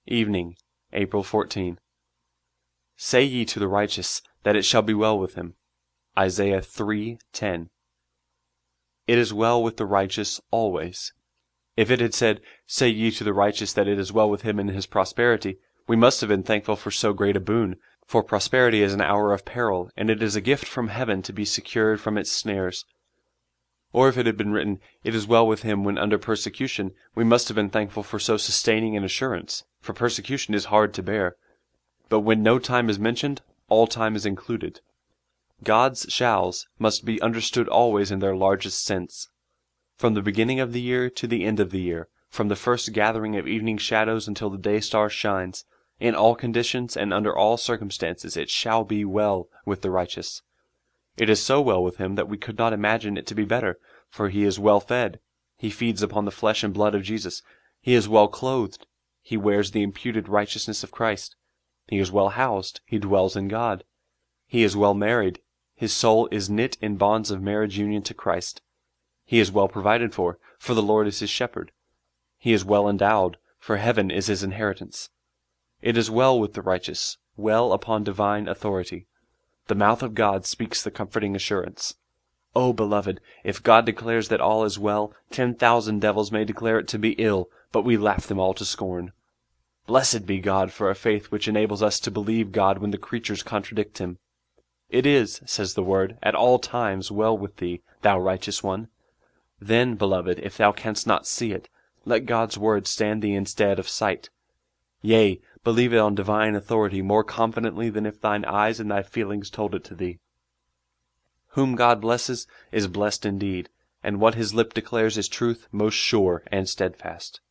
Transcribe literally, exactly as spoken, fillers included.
Evening, April fourteenth. Say ye to the righteous, that it shall be well with him. Isaiah three ten. It is well with the righteous always. If it had said, Say ye to the righteous that it is well with him in his prosperity, we must have been thankful for so great a boon, for prosperity is an hour of peril, and it is a gift from heaven to be secured from its snares. Or if it had been written, It is well with him when under persecution, we must have been thankful for so sustaining an assurance, for persecution is hard to bear. But when no time is mentioned, all time is included. God's shalls must be understood always in their largest sense. From the beginning of the year to the end of the year, from the first gathering of evening shadows until the day star shines, in all conditions and under all circumstances it shall be well with the righteous. It is so well with him that we could not imagine it to be better, for he is well fed, he feeds upon the flesh and blood of Jesus, he is well clothed, he wears the imputed righteousness of Christ, he is well housed, he dwells in God, he is well married, his soul is knit in bonds of marriage union to Christ, he is well provided for, for the Lord is his shepherd, he is well endowed, for heaven is his inheritance. It is well with the righteous, well upon divine authority. The mouth of God speaks the comforting assurance. Oh, beloved, if God declares that all is well, ten thousand devils may declare it to be ill, but we laugh them all to scorn. Blessed be God for a faith which enables us to believe God when the creatures contradict him. It is, says the word, at all times well with thee, thou righteous one. Then, beloved, if thou canst not see it, let God's word stand thee instead of sight. Yea, believe it on divine authority more confidently than if thine eyes and thy feelings told it to thee. Whom God blesses is blessed indeed, and what his lip declares is truth most sure and steadfast.